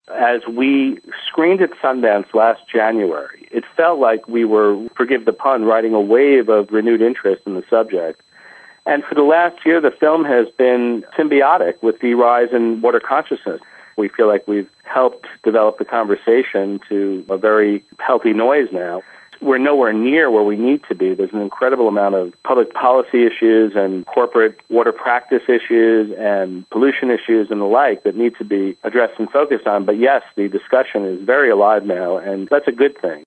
As we screened at Sundance last January, it felt like we were, forgive the pun, riding a wave of renewed interest in the subject. And for the last year, the film has been symbiotic with the rise in water consciousness. We feel like we've helped develop the conversation to a very healthy noise now. We're nowhere near where we need to be. There's an incredible amount of public policy issues and corporate water practice issues and pollution issues and the like that need to be addressed and focused on. But yes, the discussion is very alive now, and that's a good thing.